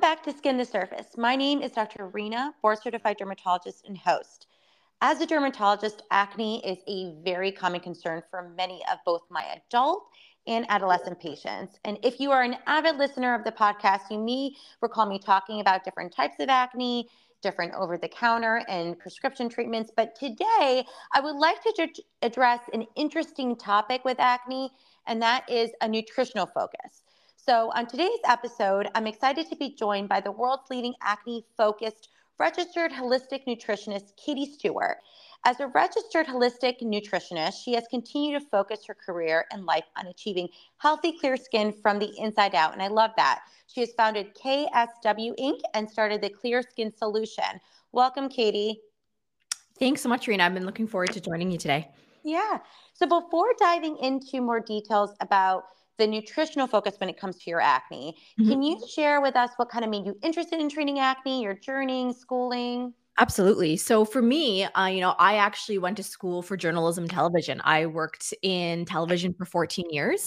back to Skin the Surface. My name is Dr. Rena, board certified dermatologist and host. As a dermatologist, acne is a very common concern for many of both my adult and adolescent patients. And if you are an avid listener of the podcast, you may recall me talking about different types of acne, different over the counter and prescription treatments. But today, I would like to address an interesting topic with acne, and that is a nutritional focus. So, on today's episode, I'm excited to be joined by the world's leading acne focused registered holistic nutritionist, Katie Stewart. As a registered holistic nutritionist, she has continued to focus her career and life on achieving healthy, clear skin from the inside out. And I love that. She has founded KSW Inc. and started the Clear Skin Solution. Welcome, Katie. Thanks so much, Rena. I've been looking forward to joining you today. Yeah. So before diving into more details about the nutritional focus when it comes to your acne, can you share with us what kind of made you interested in treating acne, your journey, schooling? Absolutely. So for me, I actually went to school for journalism television. I worked in television for 14 years,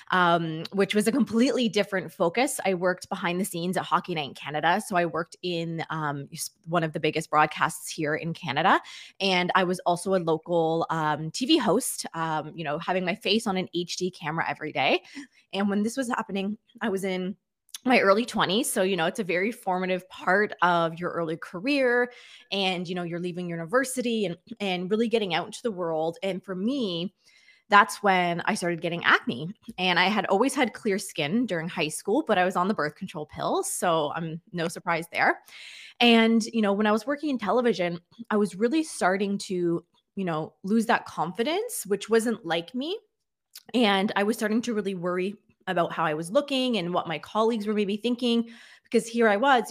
which was a completely different focus. I worked behind the scenes at Hockey Night in Canada. So I worked in one of the biggest broadcasts here in Canada. And I was also a local TV host, having my face on an HD camera every day. And when this was happening, I was in my early 20s. So, it's a very formative part of your early career, and, you're leaving university and really getting out into the world. And for me, that's when I started getting acne. And I had always had clear skin during high school, but I was on the birth control pills. So I'm no surprise there. And, when I was working in television, I was really starting to, lose that confidence, which wasn't like me. And I was starting to really worry about how I was looking and what my colleagues were maybe thinking, because here I was,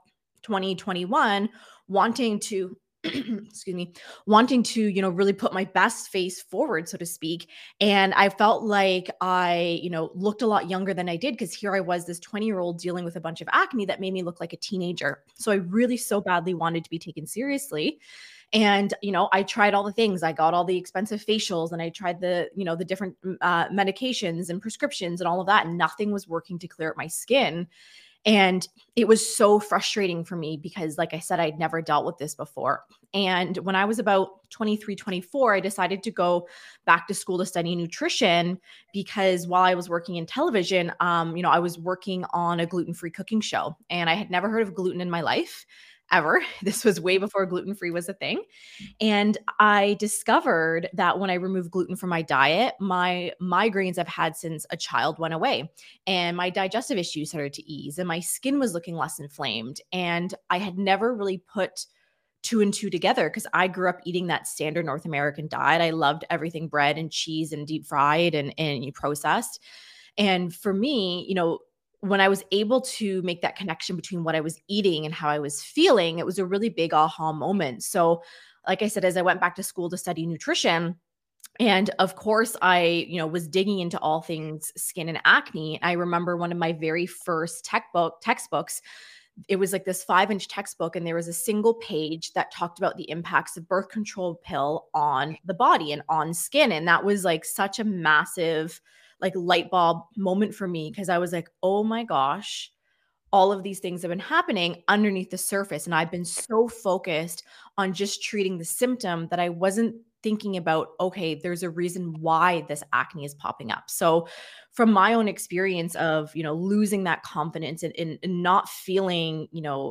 2021, wanting to excuse me, wanting to, really put my best face forward, so to speak. And I felt like I, looked a lot younger than I did, because here I was, this 20-year-old dealing with a bunch of acne that made me look like a teenager. So I really so badly wanted to be taken seriously. And, I tried all the things. I got all the expensive facials, and I tried the different medications and prescriptions and all of that. And nothing was working to clear up my skin. And it was so frustrating for me because, like I said, I'd never dealt with this before. And when I was about 23, 24, I decided to go back to school to study nutrition, because while I was working in television, I was working on a gluten-free cooking show, and I had never heard of gluten in my life ever. This was way before gluten-free was a thing. And I discovered that when I removed gluten from my diet, my migraines I've had since a child went away, and my digestive issues started to ease, and my skin was looking less inflamed. And I had never really put two and two together, because I grew up eating that standard North American diet. I loved everything bread and cheese and deep fried and processed. And for me, when I was able to make that connection between what I was eating and how I was feeling, it was a really big aha moment. So, like I said, as I went back to school to study nutrition, and of course, I, was digging into all things skin and acne. I remember one of my very first textbooks. It was like this 5-inch textbook, and there was a single page that talked about the impacts of birth control pill on the body and on skin. And that was like such a massive light bulb moment for me, because I was like, oh my gosh, all of these things have been happening underneath the surface. And I've been so focused on just treating the symptom that I wasn't thinking about, okay, there's a reason why this acne is popping up. So from my own experience of, losing that confidence and not feeling,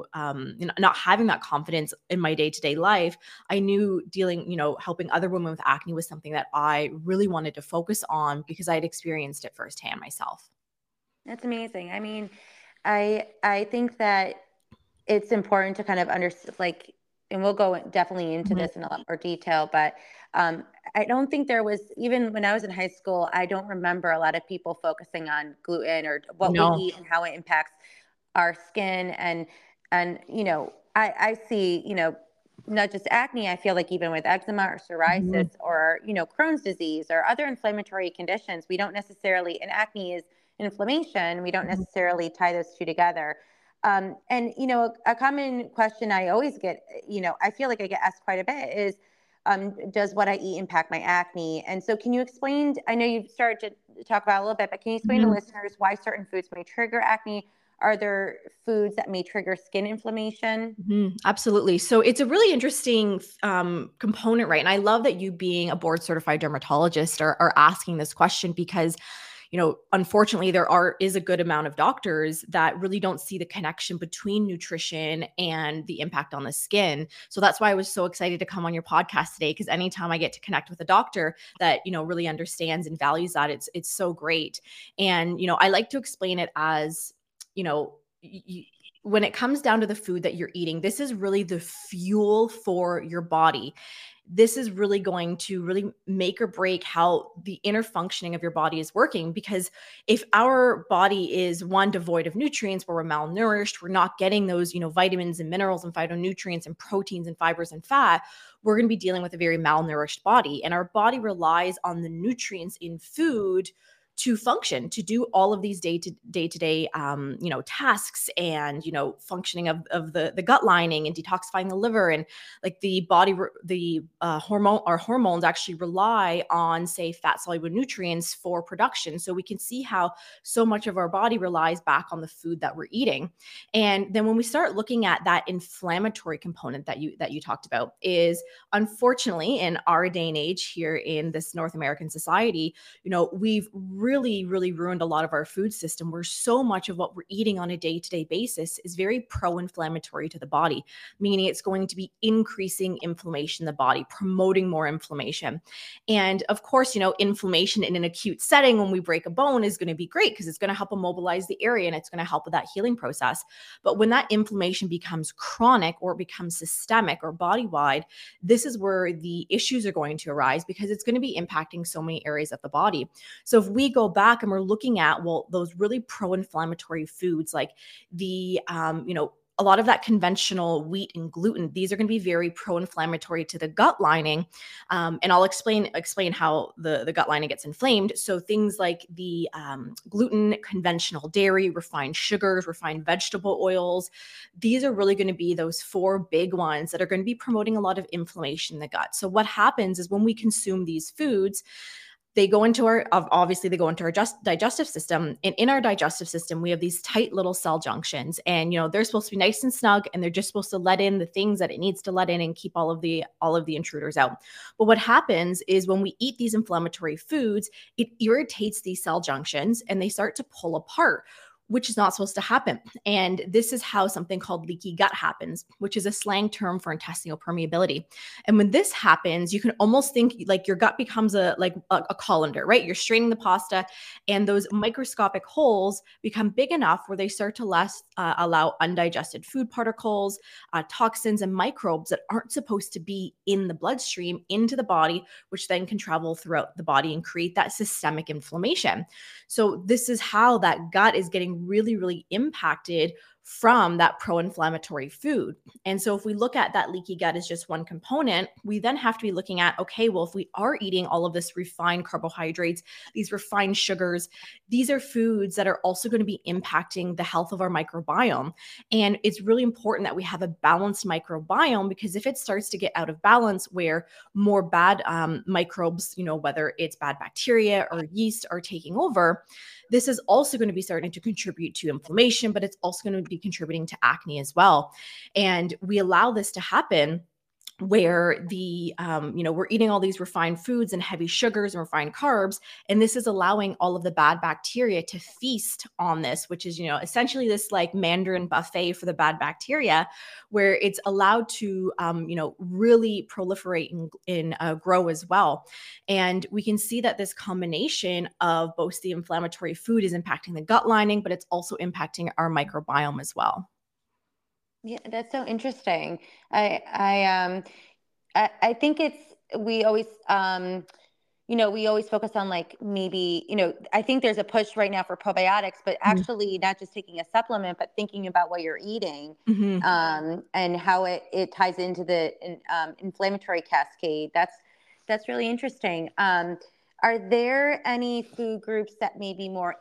not having that confidence in my day-to-day life, I knew helping other women with acne was something that I really wanted to focus on, because I had experienced it firsthand myself. That's amazing. I mean, I think that it's important to kind of understand, and we'll go definitely into this in a lot more detail, but I don't think there was, even when I was in high school, I don't remember a lot of people focusing on gluten or what we eat and how it impacts our skin. And I see, not just acne, I feel like even with eczema or psoriasis or, Crohn's disease or other inflammatory conditions, we don't necessarily, and acne is inflammation, we don't necessarily tie those two together. And, a common question I always get, I feel like I get asked quite a bit is, does what I eat impact my acne? And so can you explain, I know you've started to talk about it a little bit, but can you explain to listeners why certain foods may trigger acne are there foods that may trigger skin inflammation? Absolutely. So it's a really interesting component, right? And I love that you, being a board certified dermatologist, are asking this question because, unfortunately, is a good amount of doctors that really don't see the connection between nutrition and the impact on the skin. So that's why I was so excited to come on your podcast today, because anytime I get to connect with a doctor that, really understands and values that, it's so great. And, I like to explain it as, when it comes down to the food that you're eating, this is really the fuel for your body. This is really going to really make or break how the inner functioning of your body is working. Because if our body is, one, devoid of nutrients, where we're malnourished, we're not getting those, vitamins and minerals and phytonutrients and proteins and fibers and fat, we're going to be dealing with a very malnourished body. And our body relies on the nutrients in food to function, to do all of these day-to-day tasks, and functioning of the gut lining and detoxifying the liver. And like the body, our hormones actually rely on, say, fat soluble nutrients for production. So we can see how so much of our body relies back on the food that we're eating. And then when we start looking at that inflammatory component that you talked about, is, unfortunately, in our day and age here in this North American society, we've really, really ruined a lot of our food system, where so much of what we're eating on a day-to-day basis is very pro-inflammatory to the body, meaning it's going to be increasing inflammation in the body, promoting more inflammation. And of course, inflammation in an acute setting when we break a bone is going to be great, because it's going to help immobilize the area and it's going to help with that healing process. But when that inflammation becomes chronic, or it becomes systemic or body-wide, this is where the issues are going to arise, because it's going to be impacting so many areas of the body. So if we go back and we're looking at, well, those really pro-inflammatory foods, like the, a lot of that conventional wheat and gluten, these are going to be very pro-inflammatory to the gut lining. And I'll explain how the gut lining gets inflamed. So things like the gluten, conventional dairy, refined sugars, refined vegetable oils, these are really going to be those four big ones that are going to be promoting a lot of inflammation in the gut. So what happens is, when we consume these foods, they go into our digestive system. And in our digestive system, we have these tight little cell junctions, and they're supposed to be nice and snug, and they're just supposed to let in the things that it needs to let in and keep all of the intruders out. But what happens is, when we eat these inflammatory foods, it irritates these cell junctions and they start to pull apart, which is not supposed to happen. And this is how something called leaky gut happens, which is a slang term for intestinal permeability. And when this happens, you can almost think like your gut becomes a colander, right? You're straining the pasta, and those microscopic holes become big enough where they start to allow undigested food particles, toxins, and microbes that aren't supposed to be in the bloodstream into the body, which then can travel throughout the body and create that systemic inflammation. So this is how that gut is getting really, really impacted from that pro-inflammatory food. And so if we look at that leaky gut as just one component, we then have to be looking at, okay, well, if we are eating all of this refined carbohydrates, these refined sugars, these are foods that are also going to be impacting the health of our microbiome. And it's really important that we have a balanced microbiome, because if it starts to get out of balance, where more bad microbes, whether it's bad bacteria or yeast, are taking over, this is also going to be starting to contribute to inflammation, but it's also going to be contributing to acne as well. And we allow this to happen where we're eating all these refined foods and heavy sugars and refined carbs, and this is allowing all of the bad bacteria to feast on this, which is essentially this like Mandarin buffet for the bad bacteria, where it's allowed to really proliferate and grow as well. And we can see that this combination of both the inflammatory food is impacting the gut lining, but it's also impacting our microbiome as well. Yeah, that's so interesting. I think we always we always focus on like maybe I think there's a push right now for probiotics, but actually not just taking a supplement, but thinking about what you're eating, and how it ties into the inflammatory cascade. That's really interesting. Are there any food groups that may be more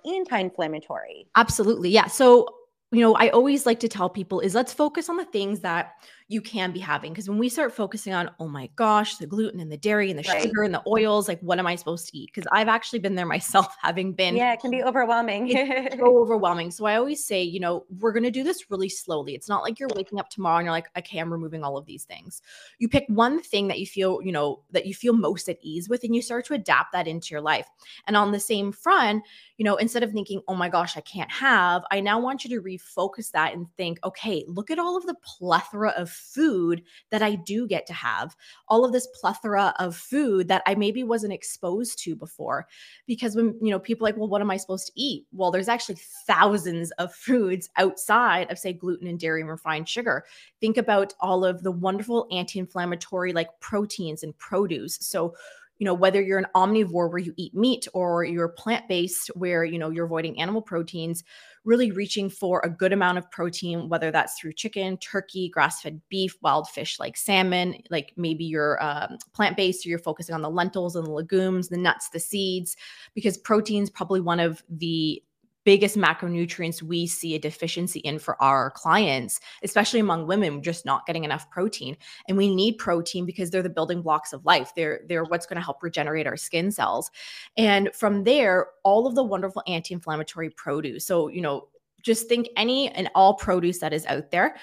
anti-inflammatory? Absolutely, yeah. So I always like to tell people is, let's focus on the things that you can be having. Because when we start focusing on, oh my gosh, the gluten and the dairy and the Right. sugar and the oils, like what am I supposed to eat? Because I've actually been there myself, having been, Yeah, it can be overwhelming. it's so overwhelming. So I always say, we're going to do this really slowly. It's not like you're waking up tomorrow and you're like, okay, I'm removing all of these things. You pick one thing that you feel, that you feel most at ease with, and you start to adapt that into your life. And on the same front, instead of thinking, oh my gosh, I can't have, I now want you to refocus that and think, okay, look at all of the plethora of food that I do get to have, all of this plethora of food that I maybe wasn't exposed to before. Because when, people are like, well, what am I supposed to eat? Well, there's actually thousands of foods outside of, say, gluten and dairy and refined sugar. Think about all of the wonderful anti-inflammatory like proteins and produce. So, whether you're an omnivore where you eat meat, or you're plant-based where, you're avoiding animal proteins, really reaching for a good amount of protein, whether that's through chicken, turkey, grass-fed beef, wild fish like salmon, like maybe you're plant-based, or you're focusing on the lentils and the legumes, the nuts, the seeds, because protein is probably one of the biggest macronutrients we see a deficiency in for our clients, especially among women, just not getting enough protein. And we need protein because they're the building blocks of life. They're what's going to help regenerate our skin cells. And from there, all of the wonderful anti-inflammatory produce. So, just think any and all produce that is out there.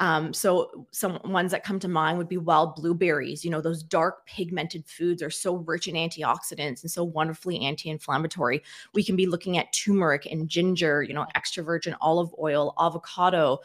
So some ones that come to mind would be wild blueberries. Those dark pigmented foods are so rich in antioxidants and so wonderfully anti-inflammatory. We can be looking at turmeric and ginger, extra virgin olive oil, avocado,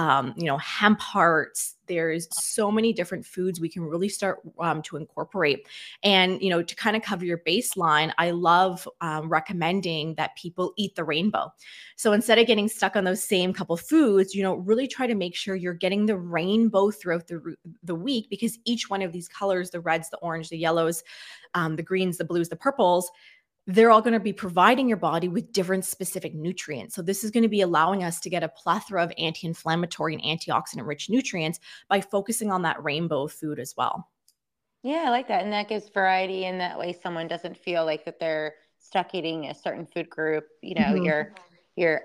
hemp hearts. There's so many different foods we can really start to incorporate. And, to kind of cover your baseline, I love recommending that people eat the rainbow. So instead of getting stuck on those same couple foods, really try to make sure you're getting the rainbow throughout the week, because each one of these colors, the reds, the orange, the yellows, the greens, the blues, the purples, they're all going to be providing your body with different specific nutrients. So this is going to be allowing us to get a plethora of anti-inflammatory and antioxidant rich nutrients by focusing on that rainbow of food as well. Yeah, I like that. And that gives variety. And that way someone doesn't feel like that they're stuck eating a certain food group. You're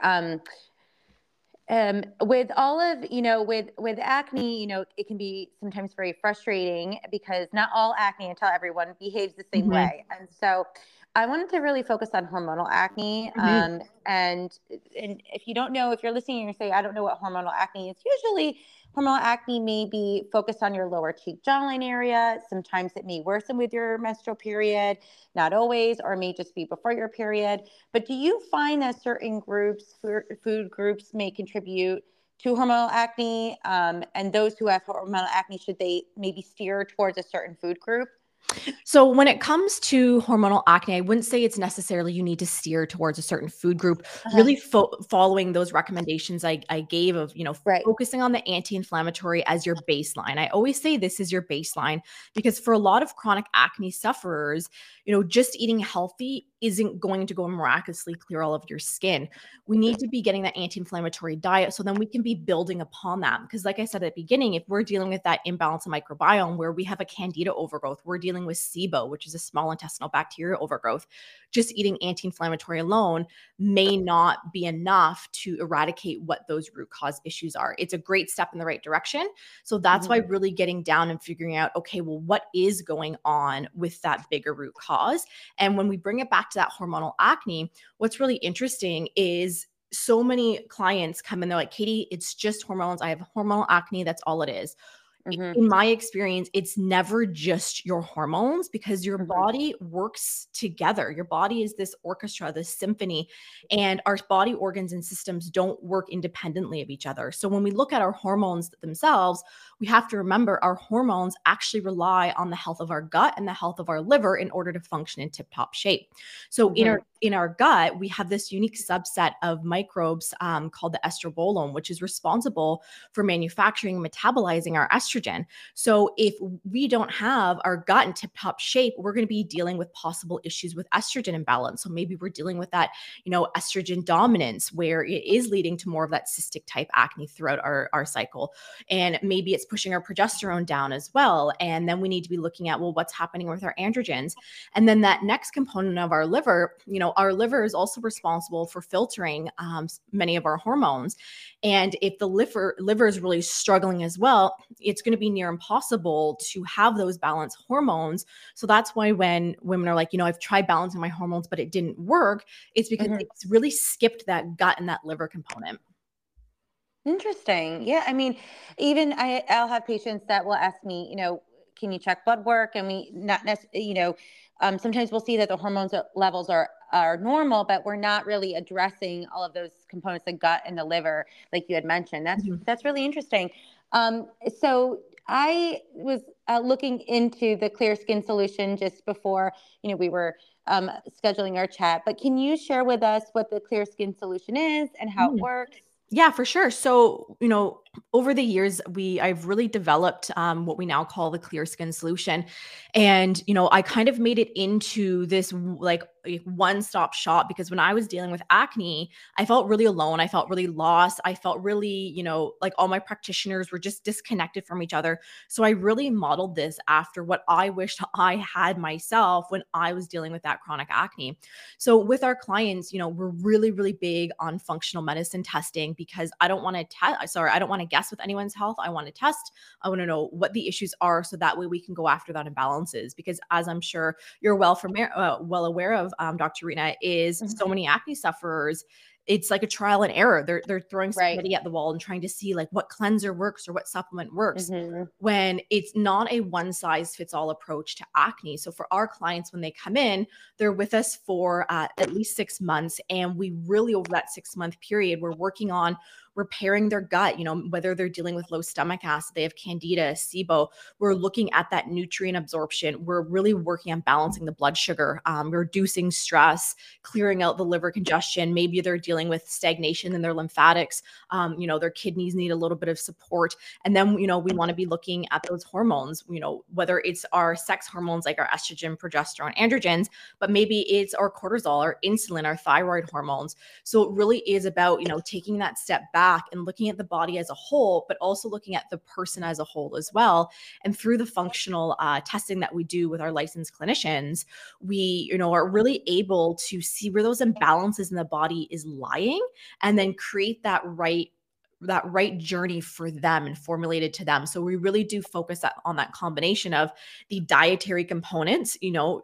with all of, with acne, it can be sometimes very frustrating because not all acne, and tell everyone, behaves the same Mm-hmm. way. And so I wanted to really focus on hormonal acne. Mm-hmm. And if you don't know, if you're listening and you say, I don't know what hormonal acne is, usually hormonal acne may be focused on your lower cheek jawline area. Sometimes it may worsen with your menstrual period, not always, or may just be before your period. But do you find that certain groups, food groups, may contribute to hormonal acne? And those who have hormonal acne, should they maybe steer towards a certain food group? So when it comes to hormonal acne, I wouldn't say it's necessarily you need to steer towards a certain food group. Uh-huh. Really following those recommendations I gave of, Right. focusing on the anti-inflammatory as your baseline. I always say this is your baseline because for a lot of chronic acne sufferers, just eating healthy isn't going to go and miraculously clear all of your skin. We need to be getting that anti-inflammatory diet so then we can be building upon that. Because like I said at the beginning, if we're dealing with that imbalance of microbiome where we have a candida overgrowth, we're dealing with SIBO, which is a small intestinal bacterial overgrowth, just eating anti-inflammatory alone may not be enough to eradicate what those root cause issues are. It's a great step in the right direction. So that's why really getting down and figuring out, okay, well, what is going on with that bigger root cause? And when we bring it back to that hormonal acne, what's really interesting is so many clients come in, they're like, Katie, it's just hormones. I have hormonal acne. That's all it is. Mm-hmm. In my experience, it's never just your hormones because your Mm-hmm. body works together. Your body is this orchestra, this symphony, and our body organs and systems don't work independently of each other. So when we look at our hormones themselves, we have to remember our hormones actually rely on the health of our gut and the health of our liver in order to function in tip-top shape. So in our gut, we have this unique subset of microbes called the estrobolome, which is responsible for manufacturing and metabolizing our estrogen. So if we don't have our gut in tip-top shape, we're going to be dealing with possible issues with estrogen imbalance. So maybe we're dealing with that, estrogen dominance, where it is leading to more of that cystic type acne throughout our cycle. And maybe it's pushing our progesterone down as well. And then we need to be looking at, well, what's happening with our androgens? And then that next component of our liver, our liver is also responsible for filtering many of our hormones. And if the liver is really struggling as well, it's going to be near impossible to have those balanced hormones. So that's why when women are like, I've tried balancing my hormones, but it didn't work, it's because it's really skipped that gut and that liver component. Interesting. Yeah. I mean, even I'll have patients that will ask me, can you check blood work? And we not necessarily, sometimes we'll see that the hormones levels are normal, but we're not really addressing all of those components, the gut and the liver, like you had mentioned. That's really interesting. So I was looking into the Clear Skin solution just before, we were scheduling our chat. But can you share with us what the Clear Skin solution is and how it works? Yeah, for sure. So, over the years, I've really developed what we now call the Clear Skin solution. And, I kind of made it into this like one-stop shop, because when I was dealing with acne, I felt really alone. I felt really lost. I felt really, like all my practitioners were just disconnected from each other. So I really modeled this after what I wished I had myself when I was dealing with that chronic acne. So with our clients, we're really, really big on functional medicine testing, because I don't want to guess with anyone's health. I want to test. I want to know what the issues are, so that way we can go after that imbalances. Because as I'm sure you're well aware of, Dr. Rena, is so many acne sufferers, it's like a trial and error. They're throwing spaghetti at the wall and trying to see like what cleanser works or what supplement works, when it's not a one size fits all approach to acne. So for our clients, when they come in, they're with us for at least 6 months. And we really, over that 6-month period, we're working on repairing their gut, whether they're dealing with low stomach acid, they have candida, SIBO. We're looking at that nutrient absorption. We're really working on balancing the blood sugar, reducing stress, clearing out the liver congestion. Maybe they're dealing with stagnation in their lymphatics. Their kidneys need a little bit of support. And then, we want to be looking at those hormones, whether it's our sex hormones like our estrogen, progesterone, androgens, but maybe it's our cortisol, our insulin, our thyroid hormones. So it really is about, taking that step back and looking at the body as a whole, but also looking at the person as a whole as well. And through the functional testing that we do with our licensed clinicians, we, are really able to see where those imbalances in the body is lying, and then create that right journey for them and formulated to them. So we really do focus on that combination of the dietary components,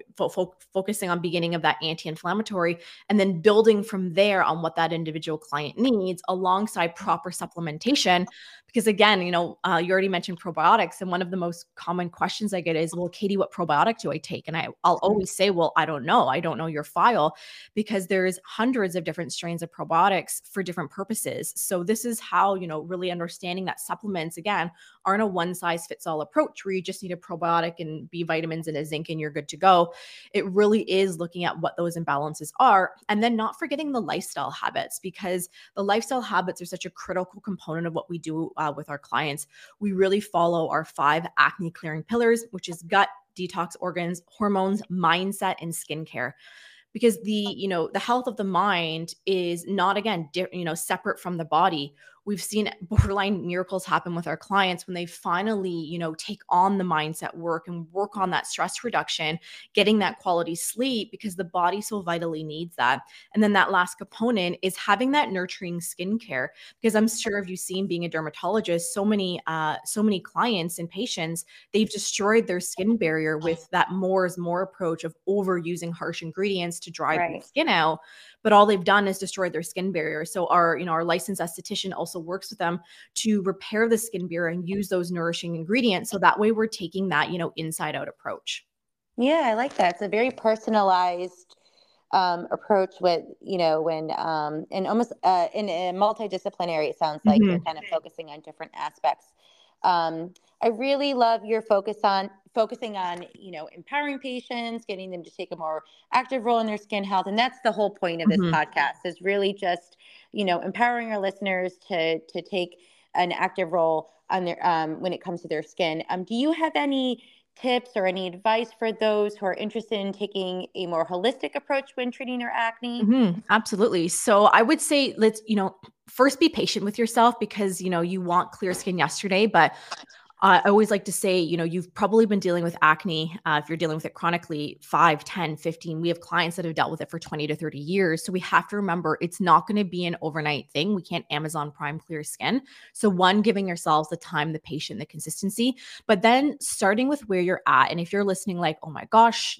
focusing on beginning of that anti-inflammatory, and then building from there on what that individual client needs, alongside proper supplementation. Because again, you already mentioned probiotics, and one of the most common questions I get is, well, Katie, what probiotic do I take? And I'll always say, well, I don't know your file, because there's hundreds of different strains of probiotics for different purposes. So this is how, really understanding that supplements, again, aren't a one size fits all approach where you just need a probiotic and B vitamins and a zinc and you're good to go. It really is looking at what those imbalances are, and then not forgetting the lifestyle habits, because the lifestyle habits are such a critical component of what we do with our clients. We really follow our 5 acne clearing pillars, which is gut, detox organs, hormones, mindset, and skincare. Because the health of the mind is not, again, separate from the body. We've seen borderline miracles happen with our clients when they finally, take on the mindset work and work on that stress reduction, getting that quality sleep, because the body so vitally needs that. And then that last component is having that nurturing skincare, because I'm sure if you've seen, being a dermatologist, so many clients and patients, they've destroyed their skin barrier with that more is more approach of overusing harsh ingredients to dry their skin out. But all they've done is destroyed their skin barrier. So our licensed esthetician also works with them to repair the skin barrier and use those nourishing ingredients. So that way we're taking that, inside out approach. Yeah, I like that. It's a very personalized approach with, when, and almost in a multidisciplinary, it sounds like you're kind of focusing on different aspects. I really love your focusing on, empowering patients, getting them to take a more active role in their skin health. And that's the whole point of this podcast, is really just, empowering our listeners to take an active role on their, when it comes to their skin. Do you have any tips or any advice for those who are interested in taking a more holistic approach when treating their acne? Absolutely. So I would say, let's, first be patient with yourself, because, you want clear skin yesterday, but I always like to say, you've probably been dealing with acne, if you're dealing with it chronically, 5, 10, 15. We have clients that have dealt with it for 20 to 30 years. So we have to remember it's not going to be an overnight thing. We can't Amazon Prime clear skin. So one, giving yourselves the time, the patience, the consistency, but then starting with where you're at. And if you're listening like, oh my gosh,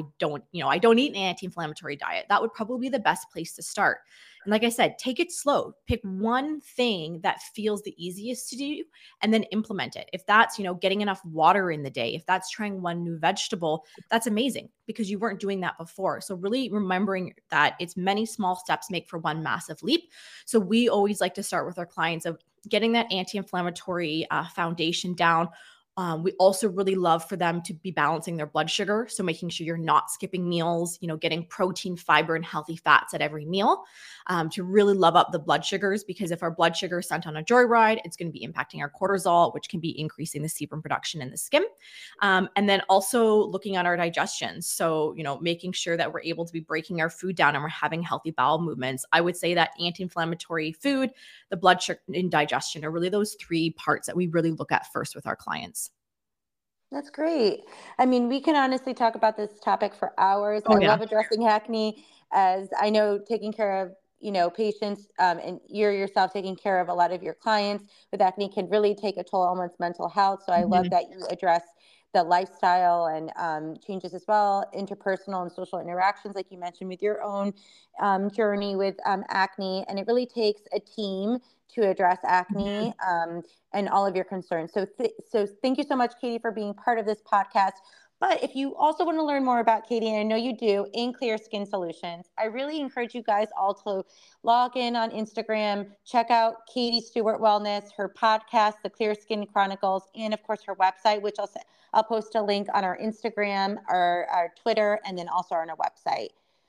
I don't eat an anti-inflammatory diet, that would probably be the best place to start. And like I said, take it slow. Pick one thing that feels the easiest to do and then implement it. If that's, getting enough water in the day, if that's trying one new vegetable, that's amazing because you weren't doing that before. So really remembering that it's many small steps make for one massive leap. So we always like to start with our clients of getting that anti-inflammatory foundation down. We also really love for them to be balancing their blood sugar. So making sure you're not skipping meals, getting protein, fiber, and healthy fats at every meal to really love up the blood sugars. Because if our blood sugar is sent on a joyride, it's going to be impacting our cortisol, which can be increasing the sebum production in the skin. And then also looking at our digestion. So, making sure that we're able to be breaking our food down and we're having healthy bowel movements. I would say that anti-inflammatory food, the blood sugar, and digestion are really those three parts that we really look at first with our clients. That's great. I mean, we can honestly talk about this topic for hours. Oh, I yeah. love addressing acne, as I know taking care of, patients, and you're yourself taking care of a lot of your clients with acne can really take a toll on one's mental health. So I love Mhm. that you address the lifestyle and changes as well, interpersonal and social interactions, like you mentioned with your own journey with acne. And it really takes a team to address acne. Mhm. And all of your concerns. So thank you so much, Katie, for being part of this podcast. But if you also want to learn more about Katie, and I know you do, in Clear Skin Solutions, I really encourage you guys all to log in on Instagram, check out Katie Stewart Wellness, her podcast, The Clear Skin Chronicles, and of course her website, which I'll post a link on our Instagram, our Twitter, and then also on our website.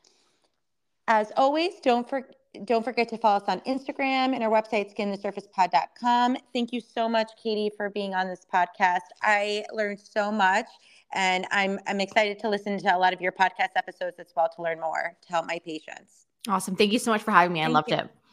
As always, don't forget to follow us on Instagram and our website, skinthesurfacepod.com. Thank you so much, Katie, for being on this podcast. I learned so much, and I'm excited to listen to a lot of your podcast episodes as well to learn more to help my patients. Awesome. Thank you so much for having me. I Thank loved you. it.